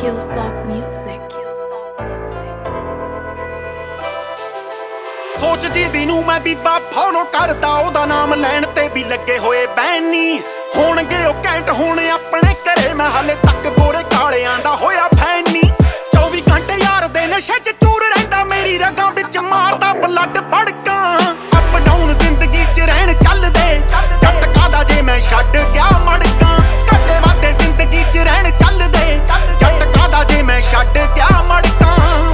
Killsoft Music. ਸੋਚ ਜਿਹਦੀ ਨੂੰ ਮੈਂ ਬੀਬਾ ਫੋਲੋ ਕਰਦਾ, ਉਹਦਾ ਨਾਮ ਲੈਣ ਤੇ ਵੀ ਲੱਗੇ ਹੋਏ ਬੈਨੀ ਹੋਣਗੇ ਉਹ ਕੈਂਟ ਹੁਣ ਆਪਣੇ ਘਰੇ। ਮੈਂ ਹਾਲੇ ਤੱਕ ਗੋਰੇ ਕਾਲਿਆਂ ਦਾ ਹੋਇਆ ਫੈਨੀ। 24 ਘੰਟੇ ਯਾਰ ਦੇ ਨਸ਼ੇ 'ਚ ਚੂਰ ਰਹਿੰਦਾ, ਮੇਰੀ ਰਗਾਂ ਵਿੱਚ ਮਾਰਦਾ ਬਲੱਡ ਬੜਕਾਂ। ਅਪ ਡਾਊਨ ਜ਼ਿੰਦਗੀ 'ਚ ਰਹਿਣ ਚੱਲਦੇ, ਜੱਟ ਕਾਦਾ ਜੇ ਮੈਂ ਛੱਡ ਗਿਆ ਮੜਕਾਂ। ਘੱਟੇ ਵਾਧੇ ਜ਼ਿੰਦਗੀ 'ਚ ਰਹਿਣ ਚੱਲਦੇ, ਜੱਟ ਕਾਦਾ ਜੇ ਮੈਂ ਛੱਡ ਗਿਆ ਮੜਕਾਂ।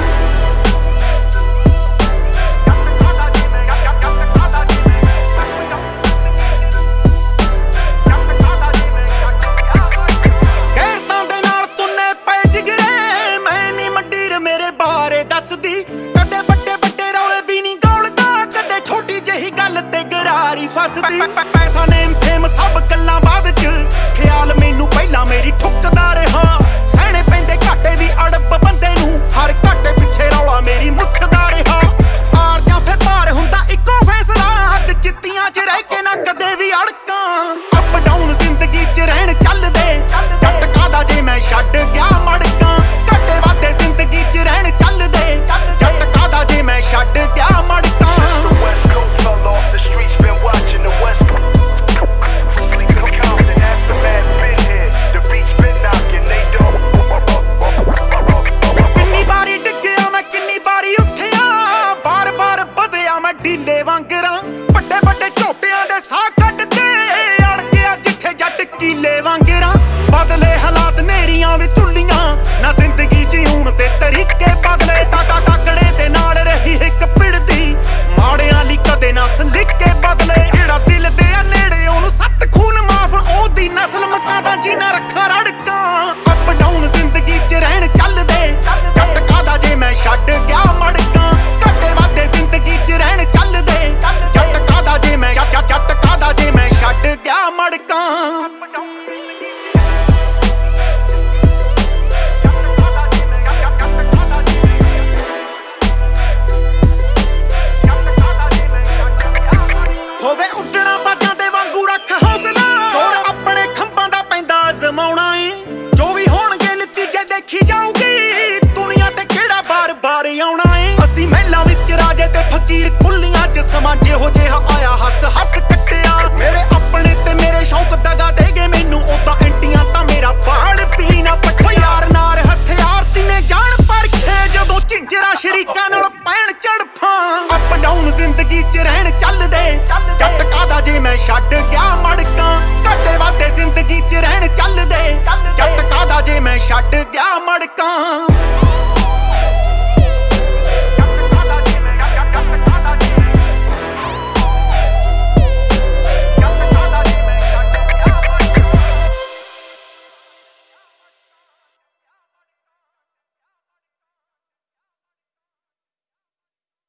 ਕਦੇ ਵੱਡੇ ਵੱਡੇ ਰੌਲੇ ਵੀ ਨਹੀਂ ਗੋਲਦਾ, ਕਦੇ ਛੋਟੀ ਜਿਹੀ ਗੱਲ ਤੇ ਗਰਾਰੀ ਫਸਦੀ। ਪੈਸਾ ਨੇਮ ਫੇਮ ਸਭ ਗੱਲਾਂ ਬਾਅਦ ਚ, ਖਿਆਲ ਮੈਨੂੰ ਪਹਿਲਾਂ ਮੇਰੀ ਠੁੱਕਦਾ ਰਿਹਾ। ਸਹਿਣੇ ਪੈਂਦੇ ਘਾਟੇ ਦੀ ਅੜਬ ਬੰਦੇ ਨੂੰ, ਹਰ ਘਾਟੇ ਪਿੱਛੇ ਰੌਲਾ ਮੇਰੀ ਮੁੱਖਦਾ ਰਿਹਾ। ਆਰ ਜਾਂ ਫਿਰ ਪਾਰ ਹੁੰਦਾ ਇੱਕੋ ਫੈਸਲਾ, ਹੱਦ ਚਿੱਤੀਆਂ 'ਚ ਰਹਿ ਕੇ ਨਾ ਕਦੇ ਵੀ ਅੜ